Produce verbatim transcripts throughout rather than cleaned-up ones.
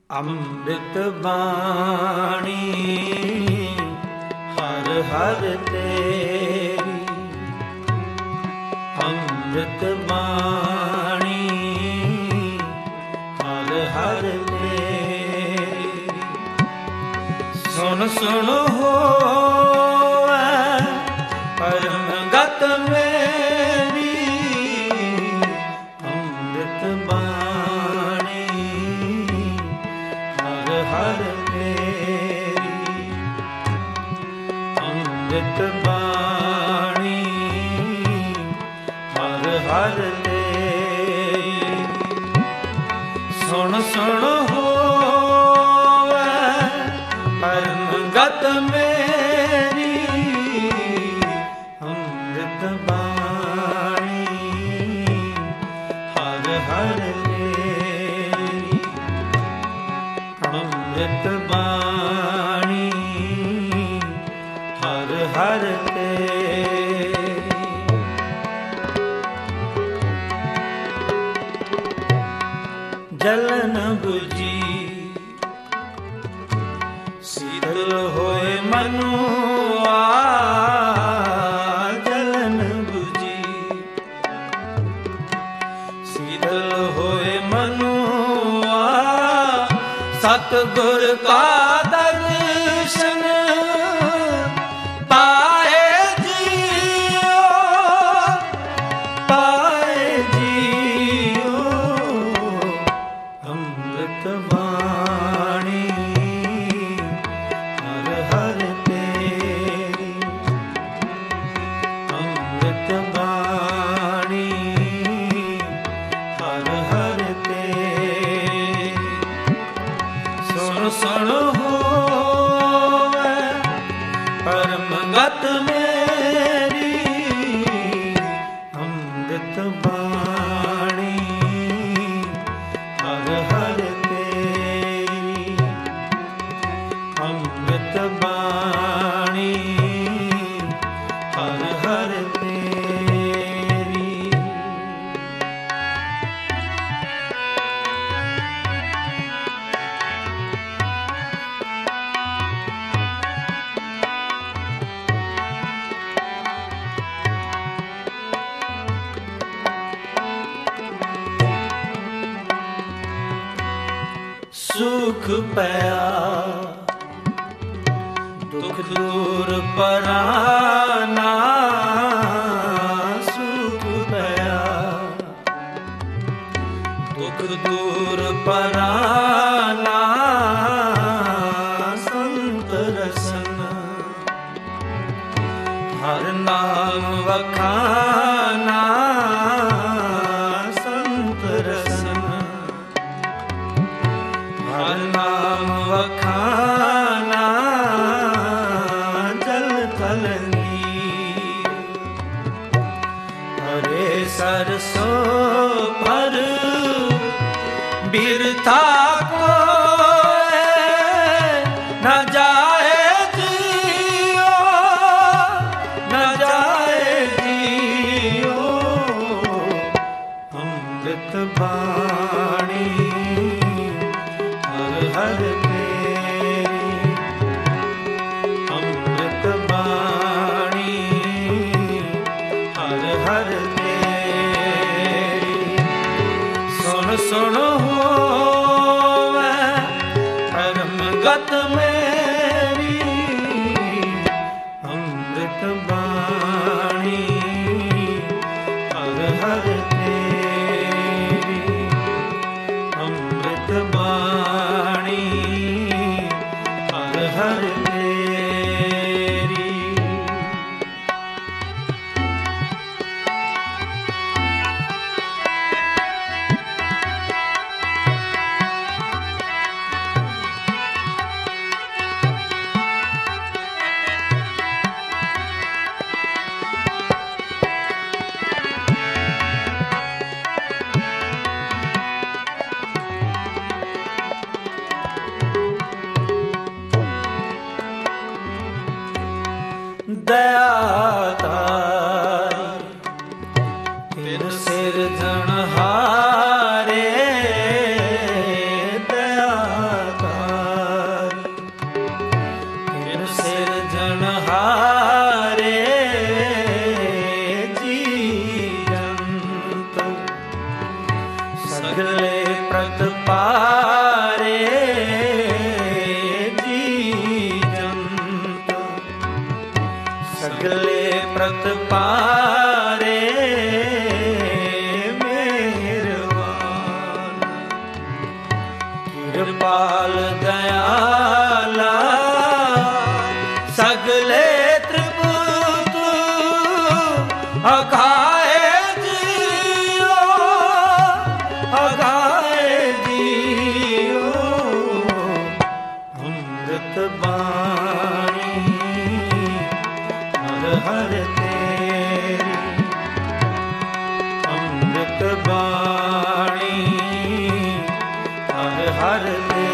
ਅੰਮ੍ਰਿਤ ਬਾਣੀ ਹਰ ਹਰ ਤੇਰੀ, ਅੰਮ੍ਰਿਤ ਬਾਣੀ ਹਰ ਹਰ ਤੇਰੀ। ਸੁਣ ਸੁਣ ਹੋਵੈ ਪਰਮ ਗਤ ਮੇਰੀ, ਅੰਮ੍ਰਿਤ ਬਾਣੀ ਹਰ ਹਰ ਤੇਰੀ, ਅੰਮ੍ਰਿਤ ਬਾਣੀ ਹਰ ਹਰ ਤੇਰੀ। ਸੁਣ ਸੁਣ ਹੋਵੈ ਪਰਮ ਗਤ ਮੇਰੀ, ਅੰਮ੍ਰਿਤ ਬਾਣੀ ਹਰ ਹਰ ਤੇਰੀ, ਅੰਮ੍ਰਿਤ ਬਾਣੀ ਹਰ ਹਰ ਤੇਰੀ। ਜਲਨ ਬੁਝੀ ਸੀਤਲ ਹੋਏ ਮਨੁਆ, ਜਲਨ ਬੁਝੀ ਸੀਤਲ ਹੋਏ ਮਨੁਆ, ਸਤਿਗੁਰ ਕਾ ਦਰਸ਼ਨ ਪਾਏ ਜੀਓ, ਪਾਏ ਜੀਓ। ਅੰਮ੍ਰਿਤ ਬਾਣੀ ਹਰ ਹਰ ਤੇਰੀ, ਅੰਮ੍ਰਿਤ ਬਾਣੀ ਹਰ ਹਰ ਤੇਰੀ। ਸੁਣ ਸੁਣ ਹੋਵੈ ਪਰਮ ਗਤ ਮੇਰੀ, ਅੰਮ੍ਰਿਤ ਬਾਣੀ ਹਰ ਹਰ ਤੇਰੀ, ਅੰਮ੍ਰਿਤ ਬਾਣੀ ਹਰ ਹਰ ਤੇਰੀ। ਸੁਖ ਪਿਆ ਦੁਖ ਦੂਰ ਪਰਾਨਾ, ਸੁਖ ਪਿਆ ਦੁਖ ਦੂਰ ਪਰਾਨਾ, ਸੰਤ ਰਸਨ ਹਰ ਨਾਮ ਵਖਾਨਾ, ਸੰਤ ਰਸਨ ਹਰ ਨਾਮ ਵਖਾਨਾ, ਜਲ ਥਲ ਨੀਰ ਹਰੇ ਸਰਸੋ ਪਰ ਬਿਰਥਾ ਕੋਇ ਨਾ ਜਾਏ ਜੀਓ, ਨਾ ਜਾਏ ਜੀਓ। ਅੰਮ੍ਰਿਤ ਬਾਣੀ ਹਰ ਹਰ ਤੇਰੀ, ਅੰਮ੍ਰਿਤ ਬਾਣੀ ਹਰ ਹਰ ਤੇਰੀ। ਸੁਣ ਸੁਣ ਹੋਵੈ ਪਰਮ ਗਤ ਮੇਰੀ, ਅੰਮ੍ਰਿਤ ਬਾਣੀ ਹਰ ਹਰ ਤੇਰੀ, ਅੰਮ੍ਰਿਤ ਬਾਣੀ ਹਰ ਹਰ ਤੇਰੀ। ਕਿਰਪਾਲ ਦਇਆਲਾ ਸਗਲੇ ਤ੍ਰਿਪਤ ਅਗਾਏ ਜੀਓ ਅਗਾਏ ਜੀਓ ਅੰਮ੍ਰਿਤ ਬਾਣੀ ਹਰ ਹਰ ਤੇਰੀ ਅੰਮ੍ਰਿਤ ਬਾਣੀ ਹਰ ਹਰ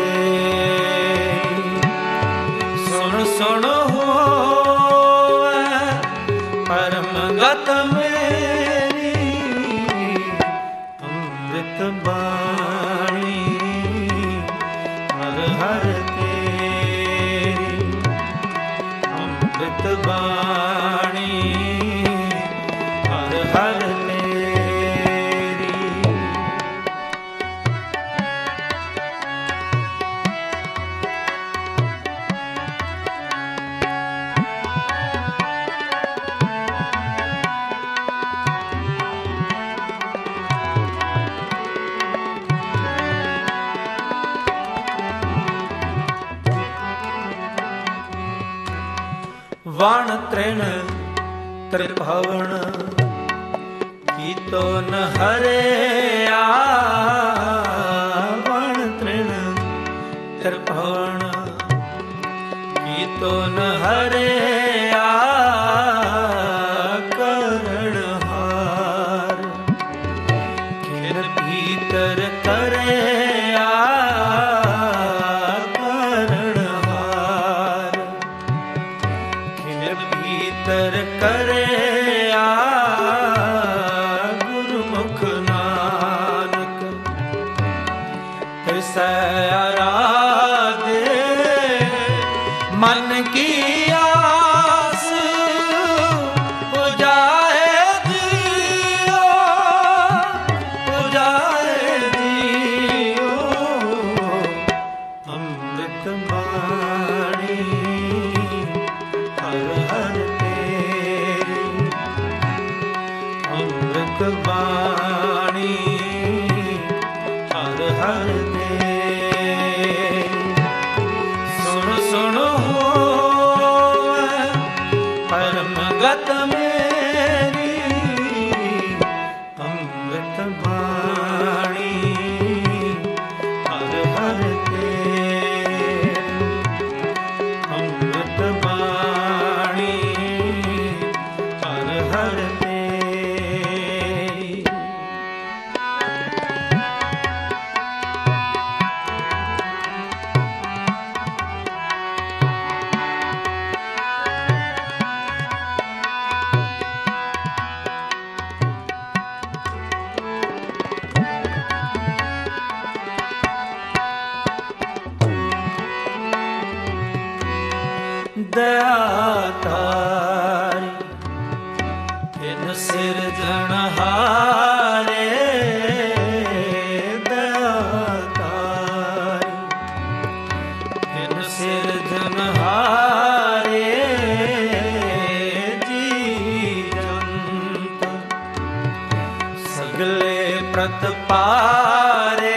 ਤੇਰੀ ਸੁਣ ਸੁਣ ਹੋਵੇ ਪਰਮ ਗਤ ਮੇਰੀ ਅੰਮ੍ਰਿਤ ਬਾਣੀ ਹਰ ਹਰ ਤੇਰੀ ਅੰਮ੍ਰਿਤ ਬਾਣੀ ਹਰ ਹਰ ਤੇਰੀ। ਵਣ ਤ੍ਰਿਣ ਤ੍ਰਿਭਵਨ ਕੀਤੋ ਨ ਹਰਿਆ ਵਣ ਤ੍ਰਿਣ ਤ੍ਰਿਭਵਨ ਕੀਤੋ ਨ ਹਰਿਆ ਕਰਣ ਹਾਰ ਖਿਨ ਭੀਤਰ ਕਰਿਆ ਭੀਤਰ ਕਰਿਆ ਗੁਰਮੁਖ ਨਾਨਕ ਤਿਸੈ ਆਰਾਧੇ ਮਨ ਕੀ ਆਸ ਪੁਜਾਏ ਜੀਓ ਪੁਜਾਏ ਜੀਓ ਅੰਮ੍ਰਿਤ ਬਾਣੀ ਹਰ ਹਰ ਤੇਰੀ ਅੰਮ੍ਰਿਤ ਬਾਣੀ ਹਰ ਹਰ ਤੇਰੀ ਸੁਣ ਸੁਣ ਹੋਵੇ ਪਰਮ ਗਤ ਮੇਰੀ ਅੰਮ੍ਰਿਤ ਬਾਣੀ ਹਰ ਹਰ ਤੇਰੀ ਅੰਮ੍ਰਿਤ ਬਾਣੀ ਹਰ ਹਰ ਤੇਰੀ। ਦਇਆ ਤਾਰੀ ਤਿਨ ਸਿਰਜਣਹਾਰੇ ਦਇਆ ਤਾਰੀ ਤਿਨ ਸਿਰਜਣਹਾਰੇ ਜੀ ਜੰਤ ਸਗਲੇ ਪ੍ਰਤਪਾਰੇ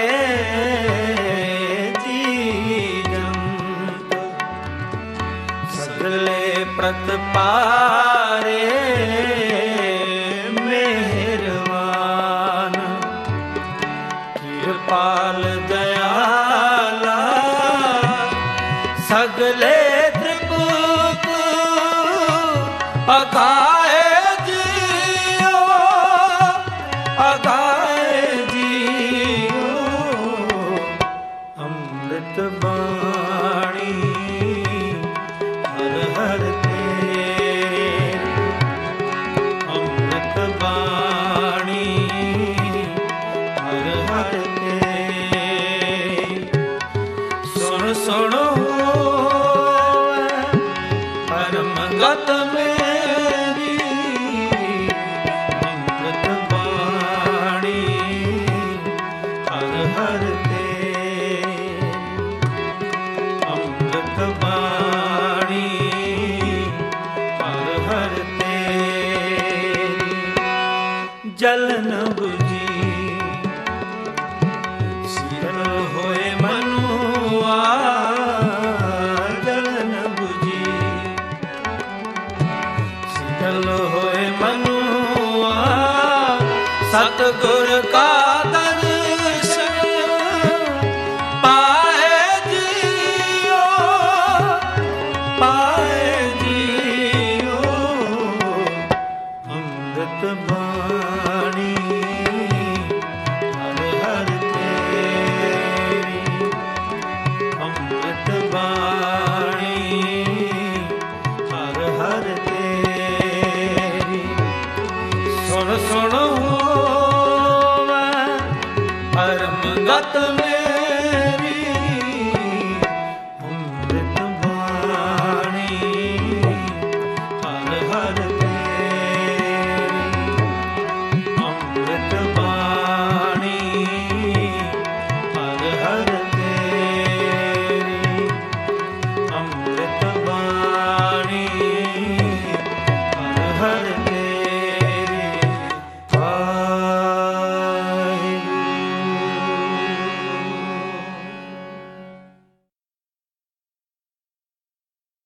ਸਗਲੇ ਪ੍ਰਤਪਾਰੇ ਮਿਹਰਵਾਨ ਕਿਰਪਾਲ ਦਇਆਲਾ ਸਗਲੇ ਤ੍ਰਿਪਤ ਅਗਾਏ ਜੀਓ ਅਗਾਏ ਜੀਓ ਅੰਮ੍ਰਿਤ ਬਾਣੀ ਹਰ ਹਰ ਤੇਰੀ ਅੰਮ੍ਰਿਤ ਬਾਣੀ ਹਰ ਹਰ ਤੇਰੀ ਸੁਣ ਸੁਣ ਹੋਵੇ ਪਰਮ ਗਤ ਮੇਰੀ ਅੰਮ੍ਰਿਤ ਬਾਣੀ ਹਰ ਹਰ ਤੇਰੀ ਅੰਮ੍ਰਿਤ ਬਾਣੀ ਹਰ ਹਰ ਤੇਰੀ ਜਲ ਨ ਬੁਝੀ ਸਿਰ ਹੋਏ ਮਨੁ ਸਤਿਗੁਰ ਕਾ ਦਰਸ਼ਨ ਪਾਏ ਜੀਓ, ਪਾਏ ਜੀਓ। ਅੰਮ੍ਰਿਤ ਬਾਣੀ ਹਰ ਹਰ ਤੇਰੀ, ਅੰਮ੍ਰਿਤ ਬਾਣੀ ਹਰ ਹਰ ਤੇਰੀ। ਸੁਣ ਸੁਣ ਹੋਵੇ ਪਰਮ ਗਤ